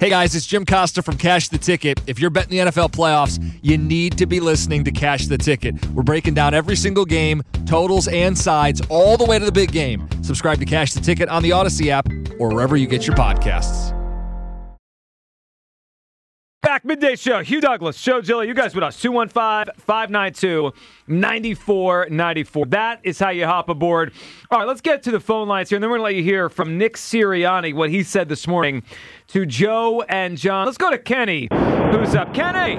Hey guys, it's Jim Costa from Cash the Ticket. If you're betting the NFL playoffs, you need to be listening to Cash the Ticket. We're breaking down every single game, totals and sides, all the way to the big game. Subscribe to Cash the Ticket on the Odyssey app or wherever you get your podcasts. Back midday show. Hugh Douglas, Joe Gilly, you guys with us. 215-592-9494. That is how you hop aboard. All right, let's get to the phone lines here, and then we're going to let you hear from Nick Sirianni, what he said this morning to Joe and John. Let's go to Kenny, who's up. Kenny!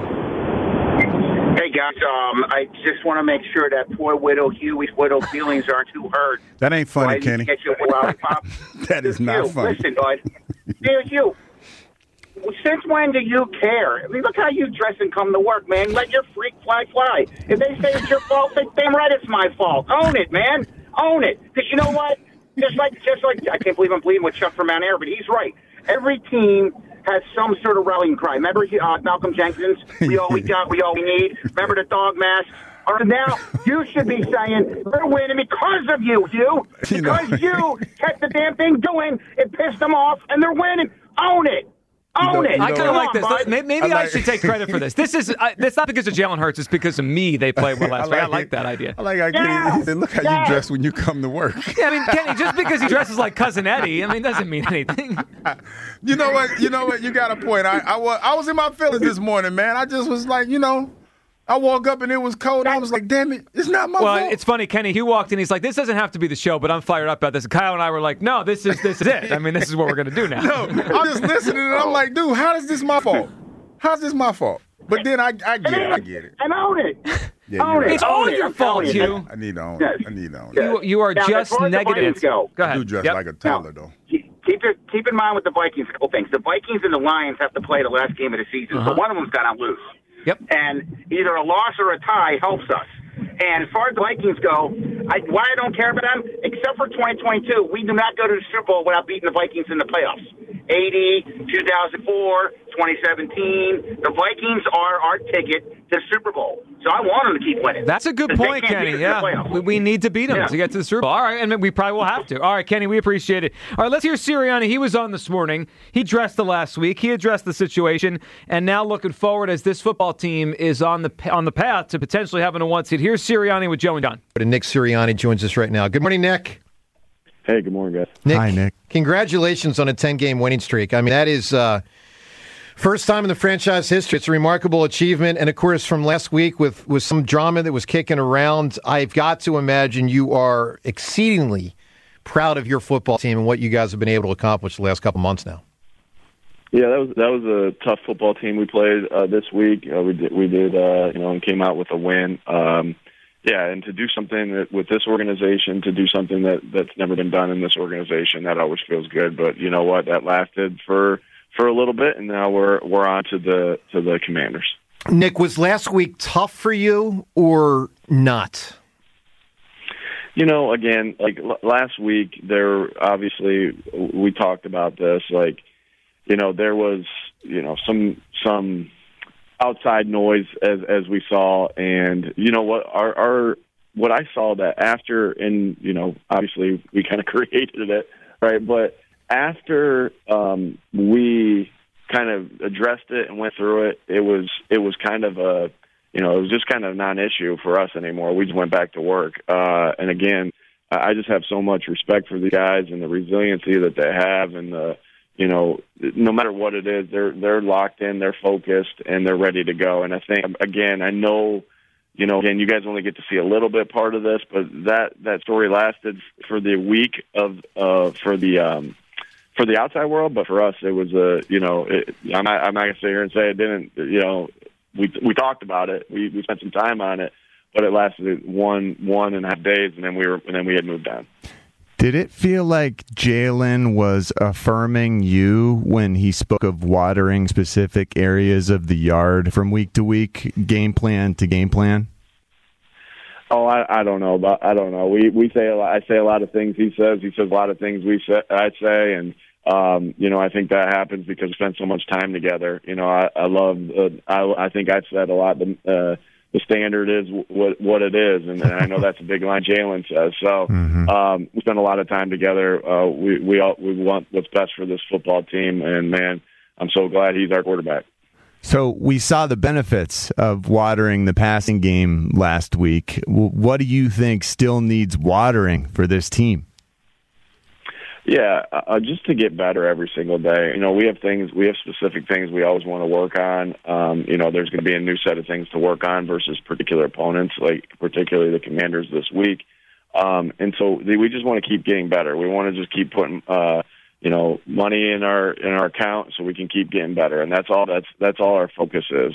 Hey, guys. I just want to make sure that poor widow Huey's widow feelings aren't too hurt. That ain't funny, Kenny. Get you a lollipop. That is not funny. Listen, bud. Dear Hugh. Since when do you care? I mean, look how you dress and come to work, man. Let your freak fly. If they say it's your fault, say, damn right it's my fault. Own it, man. Own it. Because you know what? Just like, I can't believe I'm bleeding with Chuck from Mount Air, but he's right. Every team has some sort of rallying cry. Remember Malcolm Jenkins? We all we need. Remember the dog mask? Or now you should be saying we're winning because of you, Hugh. Because you kept the damn thing going. It pissed them off, and they're winning. Own it. Own it. I kind of like this. Maybe I should take credit for this. This is it's not because of Jalen Hurts. It's because of me. They played well last week. I like that idea. I like how Kenny said, look how you dress when you come to work. Yeah, I mean, Kenny, just because he dresses like Cousin Eddie, I mean, doesn't mean anything. You know what? You got a point. I was in my feelings this morning, man. I just was like, I woke up and it was cold. I was like, damn it, it's not my fault. Well, it's funny. Kenny, he walked in. He's like, this doesn't have to be the show, but I'm fired up about this. And Kyle and I were like, no, this is it. I mean, this is what we're going to do now. No, I'm just listening and I'm like, dude, how is this my fault? How's this my fault? But then I get it. And own it. Yeah, own it. It's all your fault, Hugh. I need to own it. You are now, just negative. Go I ahead. do dress like a toddler, though. Keep in mind with the Vikings a couple things. The Vikings and the Lions have to play the last game of the season, so one of them's got to lose. Yep. And either a loss or a tie helps us. And as far as the Vikings go, why I don't care about them, except for 2022, we do not go to the Super Bowl without beating the Vikings in the playoffs. 80, 2004, 2017. The Vikings are our ticket to the Super Bowl. So I want them to keep winning. That's a good point, Kenny. Yeah, we need to beat them to get to the Super Bowl. All right, and we probably will have to. All right, Kenny, we appreciate it. All right, let's hear Sirianni. He was on this morning. He addressed the last week. He addressed the situation, and now looking forward as this football team is on the path to potentially having a one seed. Here's Sirianni with Joe and Don. Nick Sirianni joins us right now. Good morning, Nick. Hey, good morning, guys. Nick, hi, Nick. Congratulations on a 10-game winning streak. I mean, that is first time in the franchise history. It's a remarkable achievement. And, of course, from last week with some drama that was kicking around, I've got to imagine you are exceedingly proud of your football team and what you guys have been able to accomplish the last couple months now. Yeah, that was a tough football team we played this week. We did and came out with a win. And to do something with this organization, to do something that's never been done in this organization, that always feels good. But you know what? That lasted for a little bit, and now we're on to the Commanders. Nick, was last week tough for you or not? Again, like last week, obviously we talked about this. Like, there was some outside noise as we saw, and what I saw that after, and obviously we kind of created it, right? But after we kind of addressed it and went through it, it was kind of it was just kind of a non-issue for us anymore. We just went back to work, and again, I just have so much respect for the guys and the resiliency that they have, and no matter what it is, they're locked in, they're focused, and they're ready to go. And I think, again, I know, again, you guys only get to see a little bit part of this, but that story lasted for the week for the outside world, but for us, it was I'm not gonna sit here and say it didn't. We talked about it, we spent some time on it, but it lasted one and a half days, and then we had moved on. Did it feel like Jalen was affirming you when he spoke of watering specific areas of the yard from week to week, game plan to game plan? Oh, I don't know. We say a lot. I say a lot of things he says. He says a lot of things I say, and I think that happens because we spend so much time together. I love. I think I've said a lot. The standard is what it is, and I know that's a big line Jalen says. So we spend a lot of time together. We want what's best for this football team, and man, I'm so glad he's our quarterback. So we saw the benefits of watering the passing game last week. What do you think still needs watering for this team? Yeah, just to get better every single day. We have specific things we always want to work on. There's going to be a new set of things to work on versus particular opponents, like particularly the Commanders this week. And so we just want to keep getting better. We want to just keep putting, money in our account so we can keep getting better. And that's all our focus is.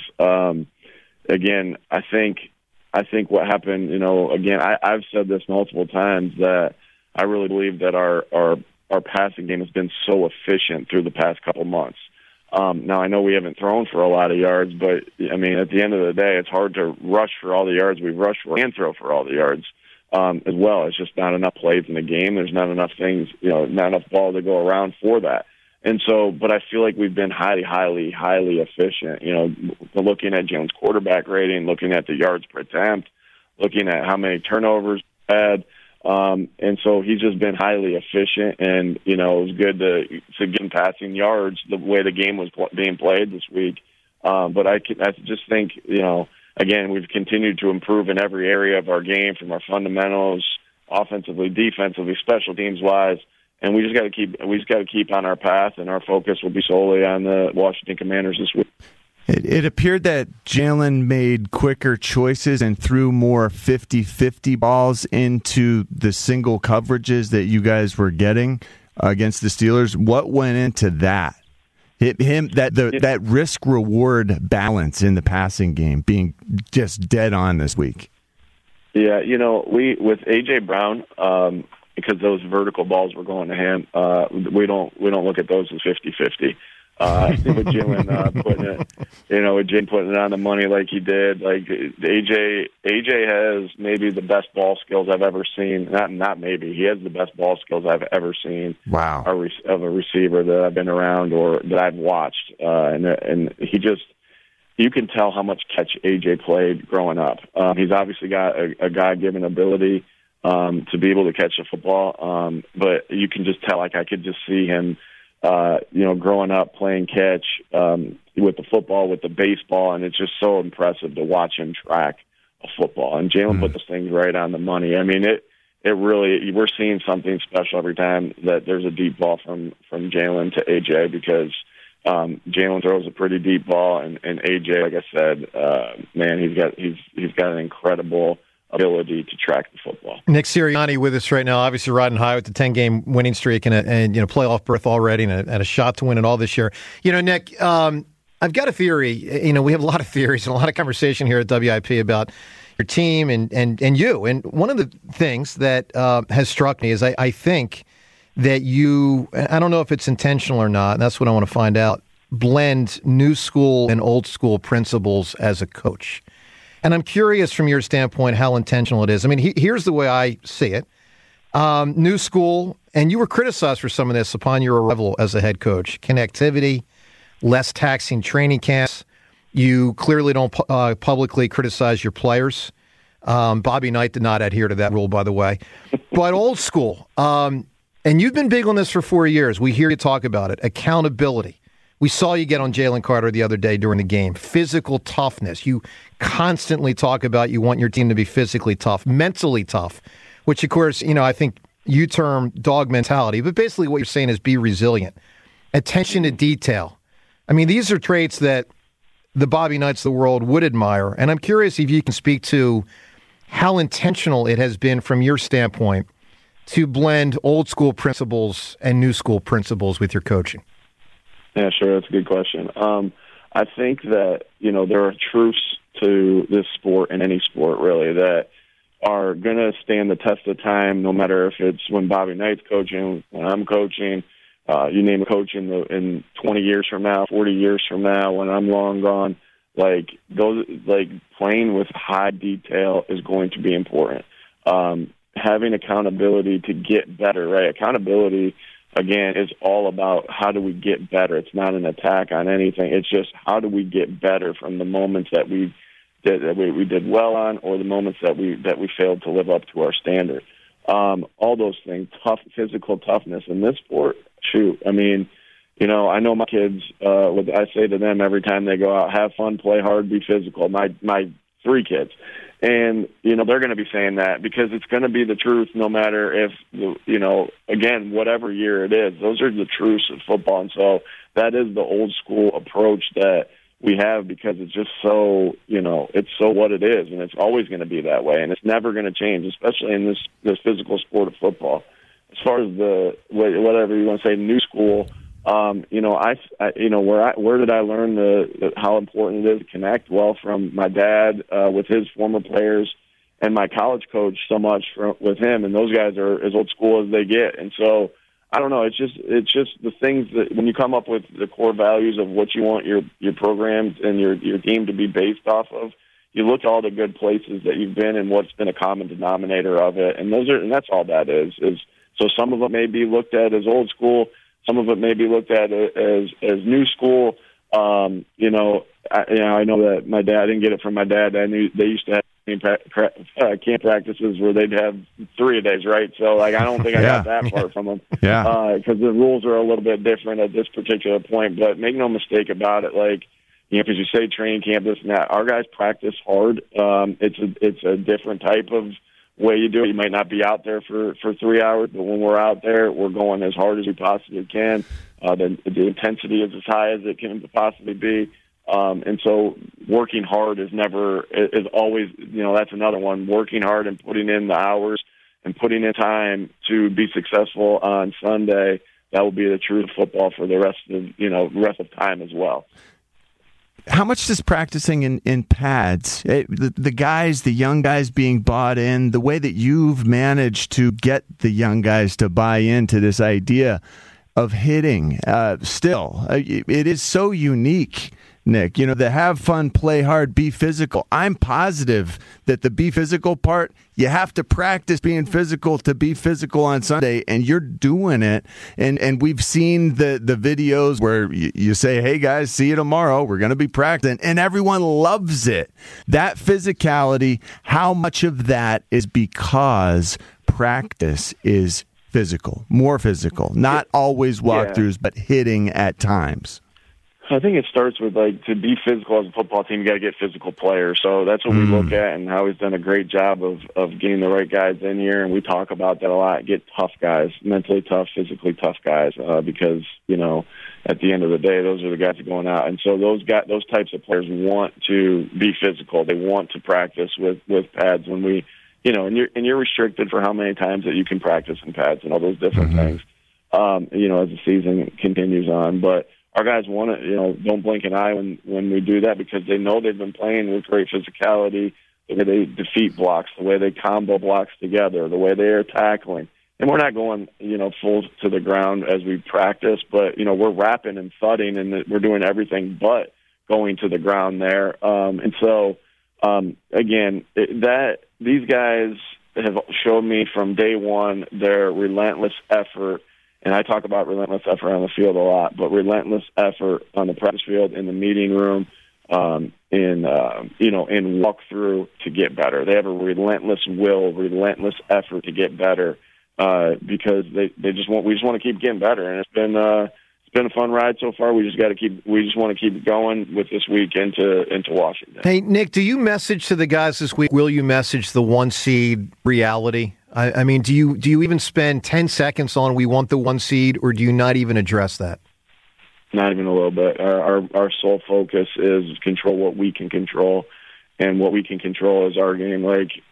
Again, I think what happened, I've said this multiple times that I really believe that our passing game has been so efficient through the past couple months. Now, I know we haven't thrown for a lot of yards, but, at the end of the day, it's hard to rush for all the yards we've rushed for and throw for all the yards as well. It's just not enough plays in the game. There's not enough things, not enough ball to go around for that. And so, but I feel like we've been highly efficient, looking at Jalen's quarterback rating, looking at the yards per attempt, looking at how many turnovers we had. And so he's just been highly efficient, and, it was good to get him passing yards the way the game was being played this week. But I just think, again, we've continued to improve in every area of our game, from our fundamentals, offensively, defensively, special teams wise. And we just got to keep on our path, and our focus will be solely on the Washington Commanders this week. It appeared that Jalen made quicker choices and threw more 50-50 balls into the single coverages that you guys were getting against the Steelers. What went into that? That risk-reward balance in the passing game being just dead on this week. Yeah, we with A.J. Brown, because those vertical balls were going to him, we don't look at those as 50-50. With Jalen putting it on the money like he did, like AJ has maybe the best ball skills I've ever seen. Not maybe, he has the best ball skills I've ever seen. Wow, of a receiver that I've been around or that I've watched, and he just, you can tell how much catch AJ played growing up. He's obviously got a God-given ability to be able to catch a football, but you can just tell. Like I could just see him. Growing up playing catch with the football, with the baseball, and it's just so impressive to watch him track a football. And Jalen put those things right on the money. It really, we're seeing something special every time that there's a deep ball from Jalen to AJ, because Jalen throws a pretty deep ball, and AJ, like I said, he's got an incredible ability to track the football. Nick Sirianni with us right now, obviously riding high with the 10-game winning streak and playoff berth already, and a shot to win it all this year. Nick, I've got a theory. We have a lot of theories and a lot of conversation here at WIP about your team and you. And one of the things that has struck me is I think that you, I don't know if it's intentional or not, and that's what I want to find out, blend new school and old school principles as a coach. And I'm curious from your standpoint how intentional it is. Here's the way I see it. New school, and you were criticized for some of this upon your arrival as a head coach. Connectivity, less taxing training camps. You clearly don't publicly criticize your players. Bobby Knight did not adhere to that rule, by the way. But old school, and you've been big on this for 4 years. We hear you talk about it. Accountability. We saw you get on Jalen Carter the other day during the game. Physical toughness. You constantly talk about you want your team to be physically tough, mentally tough, which, of course, I think you term dog mentality. But basically what you're saying is be resilient. Attention to detail. These are traits that the Bobby Knights of the world would admire. And I'm curious if you can speak to how intentional it has been from your standpoint to blend old school principles and new school principles with your coaching. Yeah, sure. That's a good question. I think that, there are truths to this sport and any sport, really, that are going to stand the test of time, no matter if it's when Bobby Knight's coaching, when I'm coaching, you name a coach in 20 years from now, 40 years from now, when I'm long gone. Playing with high detail is going to be important. Having accountability to get better, right? Accountability, again, is all about how do we get better. It's not an attack on anything. It's just how do we get better from the moments that we did well on, or the moments that we failed to live up to our standard. All those things, physical toughness in this sport. Shoot, I know my kids, I say to them every time they go out, have fun, play hard, be physical. My 3 kids. And, they're going to be saying that because it's going to be the truth no matter if, again, whatever year it is. Those are the truths of football. And so that is the old school approach that we have because it's just so, it's so what it is. And it's always going to be that way. And it's never going to change, especially in this physical sport of football. As far as whatever you want to say, new school, where did I learn how important it is to connect? Well, from my dad with his former players and my college coach so much with him, and those guys are as old school as they get. And so I don't know. It's just the things that when you come up with the core values of what you want your program and your team to be based off of, you look at all the good places that you've been and what's been a common denominator of it, and that's all that is. So some of it may be looked at as old school. Some of it may be looked at as new school. I know that my dad, I didn't get it from my dad. I knew they used to have camp practices where they'd have 3-a-days, right? So, I don't think I got that far from them. Yeah. Because the rules are a little bit different at this particular point. But make no mistake about it, because you say training camp, this and that. Our guys practice hard. It's a different type of way you do it. You might not be out there for 3 hours, but when we're out there, we're going as hard as we possibly can. The intensity is as high as it can possibly be. And so working hard is always, that's another one. Working hard and putting in the hours and putting in time to be successful on Sunday, that will be the truth of football for the rest of time as well. How much does practicing in pads, the young guys being bought in, the way that you've managed to get the young guys to buy into this idea of hitting, it is so unique, Nick, the have fun, play hard, be physical. I'm positive that the be physical part, you have to practice being physical to be physical on Sunday, and you're doing it. And we've seen the videos where you say, hey, guys, see you tomorrow. We're going to be practicing, and everyone loves it. That physicality, how much of that is because practice is physical, more physical, not always walkthroughs, but hitting at times? I think it starts with, to be physical as a football team, you got to get physical players. So that's what we look at, and Howie's done a great job of getting the right guys in here, and we talk about that a lot. Get tough guys, mentally tough, physically tough guys, because, at the end of the day, those are the guys that are going out. And so those types of players want to be physical. They want to practice with pads when we, and you're restricted for how many times that you can practice in pads and all those different things, as the season continues on. But our guys want to, don't blink an eye when we do that because they know they've been playing with great physicality, the way they defeat blocks, the way they combo blocks together, the way they are tackling. And we're not going, full to the ground as we practice, but, we're rapping and thudding and we're doing everything but going to the ground there. And so, again, these guys have showed me from day one their relentless effort. And I talk about relentless effort on the field a lot, but relentless effort on the practice field, in the meeting room, in walkthrough to get better. They have a relentless will, relentless effort to get better because we just want to keep getting better. And it's been a fun ride so far. We just want to keep going with this week into Washington. Hey, Nick, do you message to the guys this week? Will you message the 1 seed reality? I mean, do you even spend 10 seconds on we want the 1 seed, or do you not even address that? Not even a little bit. Our sole focus is control what we can control, and what we can control is our game.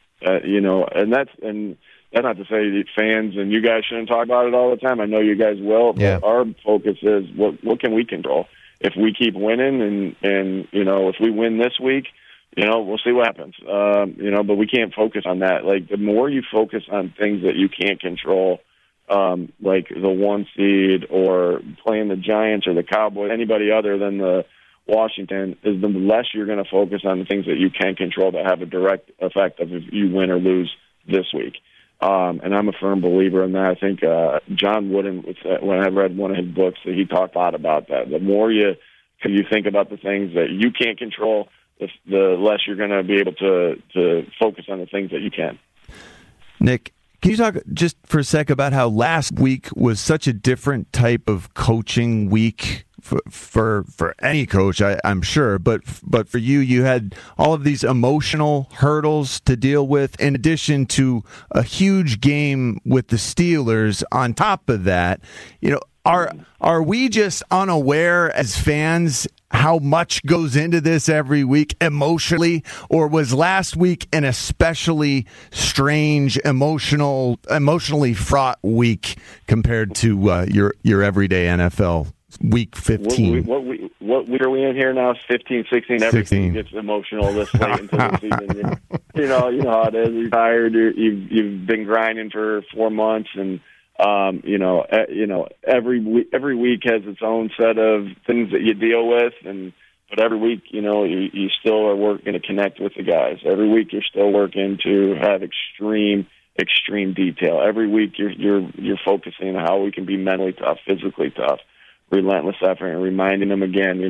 And that's not to say that fans and you guys shouldn't talk about it all the time. I know you guys will. But our focus is what can we control. If we keep winning, and if we win this week, we'll see what happens. But we can't focus on that. The more you focus on things that you can't control, like the 1 seed or playing the Giants or the Cowboys, anybody other than the Washington, is the less you're going to focus on the things that you can control that have a direct effect of if you win or lose this week. And I'm a firm believer in that. I think John Wooden, when I read one of his books, he talked a lot about that. The more you think about the things that you can't control, the less you're going to be able to focus on the things that you can. Nick, Can you talk just for a sec about how last week was such a different type of coaching week for any coach, I'm sure, but for you had all of these emotional hurdles to deal with, in addition to a huge game with the Steelers. On top of that, are we just unaware as fans how much goes into this every week emotionally, or was last week an especially strange, emotionally fraught week compared to your everyday NFL week 15? What week are we in here now? 15, 16. Everything gets emotional this late into the season. You know how it is. You're tired. You've been grinding for 4 months, and every week has its own set of things that you deal with, but every week, you still are working to connect with the guys. Every week, you're still working to have extreme detail. Every week, you're focusing on how we can be mentally tough, physically tough, relentless effort, and reminding them again.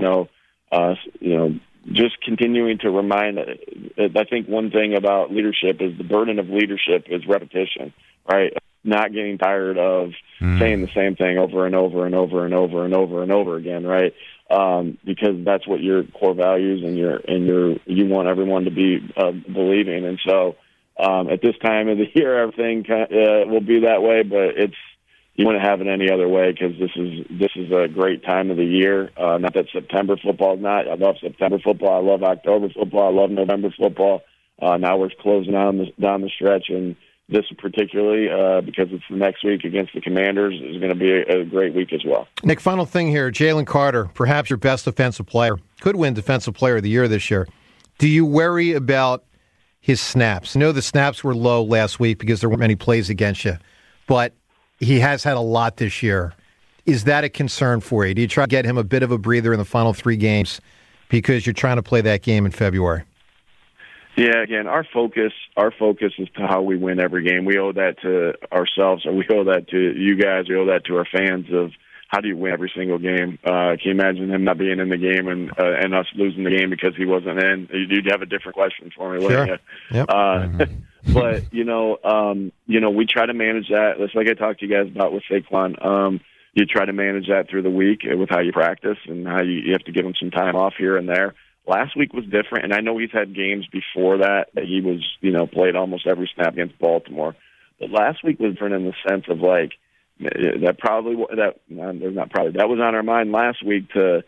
Just continuing to remind. I think one thing about leadership is the burden of leadership is repetition, right? Not getting tired of saying the same thing over and over and over and over and over and over again, right? Because that's what your core values and you want everyone to be believing. And so at this time of the year, everything will be that way, but you wouldn't have it any other way, because this is a great time of the year. Not that September football is not. I love September football. I love October football. I love November football. Now we're closing down the stretch, and this particularly, because it's the next week against the Commanders, is going to be a great week as well. Nick, final thing here. Jalen Carter, perhaps your best defensive player, could win Defensive Player of the Year this year. Do you worry about his snaps? I know the snaps were low last week because there weren't many plays against you, but he has had a lot this year. Is that a concern for you? Do you try to get him a bit of a breather in the final 3 games because you're trying to play that game in February? Yeah, again, our focus is to how we win every game. We owe that to ourselves, or we owe that to you guys. We owe that to our fans of how do you win every single game. Can you imagine him not being in the game and us losing the game because he wasn't in? You'd have a different question for me, wouldn't you? Yep. But, we try to manage that. It's like I talked to you guys about with Saquon. You try to manage that through the week with how you practice and how you have to give him some time off here and there. Last week was different, and I know he's had games before that he was, played almost every snap against Baltimore. But last week was different in the sense of that was on our mind last week to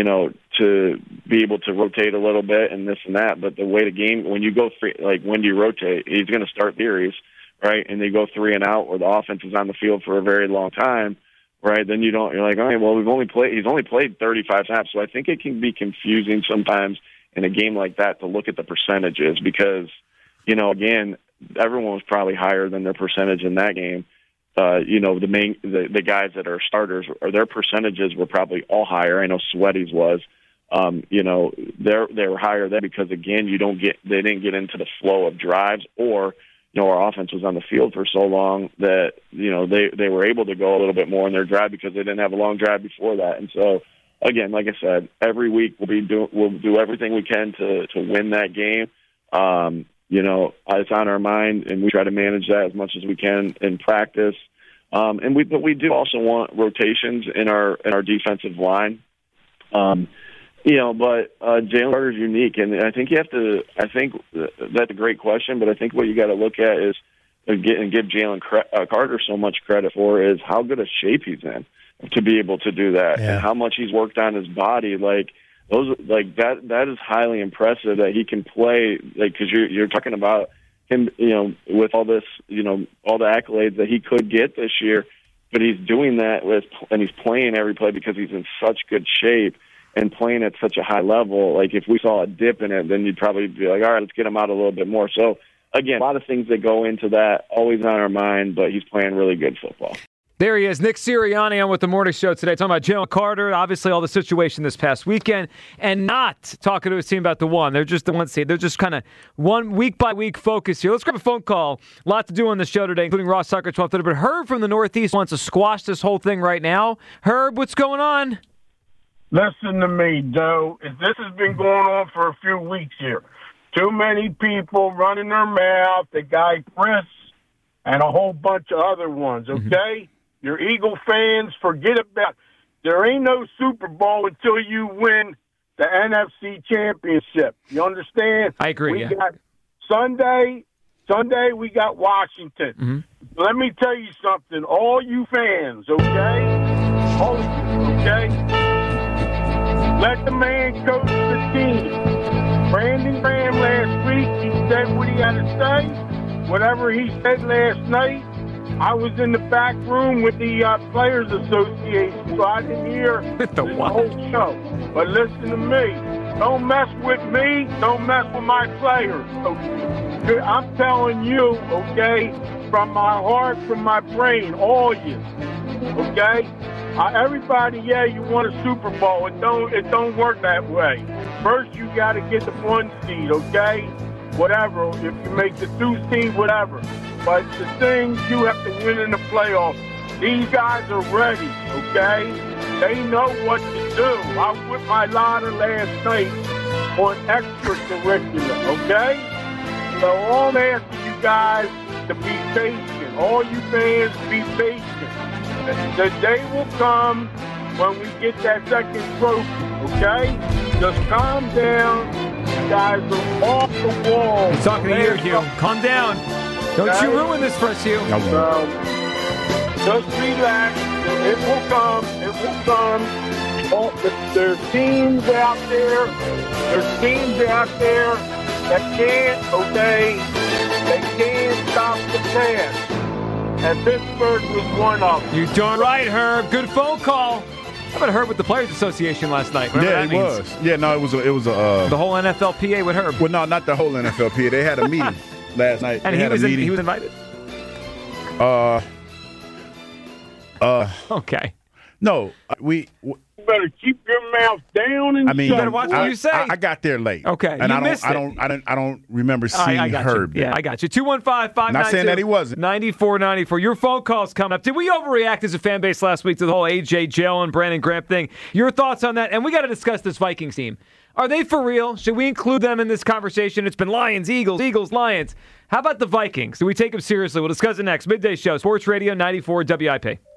be able to rotate a little bit and this and that. But the way the game, when you go when do you rotate? He's going to start theories, right? And they go 3 and out, or the offense is on the field for a very long time. Right, then you're like, all right, well, he's only played 35 snaps, so I think it can be confusing sometimes in a game like that to look at the percentages because, again, everyone was probably higher than their percentage in that game. The guys that are starters, or their percentages were probably all higher. I know Sweaty's was. They were higher there because, again, they didn't get into the flow of drives, or our offense was on the field for so long that, they were able to go a little bit more in their drive because they didn't have a long drive before that. And so, again, like I said, every week we'll do everything we can to win that game. It's on our mind, and we try to manage that as much as we can in practice. But we do also want rotations in our defensive line. But Jalen Carter's unique, and I think I think that's a great question, but I think what you got to look at is and give Jalen Carter so much credit for is how good a shape he's in to be able to do that, and how much he's worked on his body. That is highly impressive that he can play. Because you're talking about him, with all this, all the accolades that he could get this year, but he's doing that and he's playing every play because he's in such good shape and playing at such a high level. If we saw a dip in it, then you'd probably be like, all right, let's get him out a little bit more. So, again, a lot of things that go into that, always on our mind, but he's playing really good football. There he is, Nick Sirianni on with the Morning Show today, talking about Jalen Carter, obviously all the situation this past weekend, and not talking to his team about the one. They're just the one seed. They're just kind of one week-by-week focus here. Let's grab a phone call. A lot to do on the show today, including Ross Tucker, 12:30. But Herb from the Northeast wants to squash this whole thing right now. Herb, what's going on? Listen to me, Joe. This has been going on for a few weeks here. Too many people running their mouth. The guy Chris and a whole bunch of other ones, okay? Your Eagle fans, forget about there ain't no Super Bowl until you win the NFC Championship. You understand? I agree, We got Sunday, we got Washington. Let me tell you something, all you fans, okay? All of you, okay? Let the man coach the team. Brandon Graham last week, he said what he had to say. Whatever he said last night, I was in the back room with the Players Association, so I didn't hear the whole show. But listen to me. Don't mess with me. Don't mess with my players. Okay? I'm telling you, okay, from my heart, from my brain, all you. Okay? Everybody, you want a Super Bowl. It don't work that way. First, you got to get the 1 seed, okay? Whatever. If you make the 2 seed, whatever. But the thing, you have to win in the playoffs. These guys are ready, okay? They know what to do. I whipped my ladder last night on extracurricular, okay? So all I'm asking you guys to be patient. All you fans, be patient. The day will come when we get that second trophy, okay? Just calm down. You guys are off the wall. I'm talking to you, Hugh. Calm down. Don't you ruin this for us, Hugh. So, just relax. It will come. It will come. There's teams out there. There's teams out there that can't obey. They can't stop the pass. And Pittsburgh was one of them. You're darn right, Herb. Good phone call. How about Herb with the Players Association last night? Yeah, it was. Yeah, no, it was a the whole NFLPA with Herb. Well, no, not the whole NFLPA. They had a meeting last night. And he was invited? Okay. No, you better keep your mouth down and you better watch what you say. I got there late. Okay. And you I don't remember seeing Herb. Yeah, I got you. 215-592. Not saying that he wasn't. 9494. Your phone call's coming up. Did we overreact as a fan base last week to the whole AJ Jalen, Brandon Graham thing? Your thoughts on that? And we got to discuss this Vikings team. Are they for real? Should we include them in this conversation? It's been Lions, Eagles, Lions. How about the Vikings? Do we take them seriously? We'll discuss it next. Midday Show, Sports Radio 94 WIP.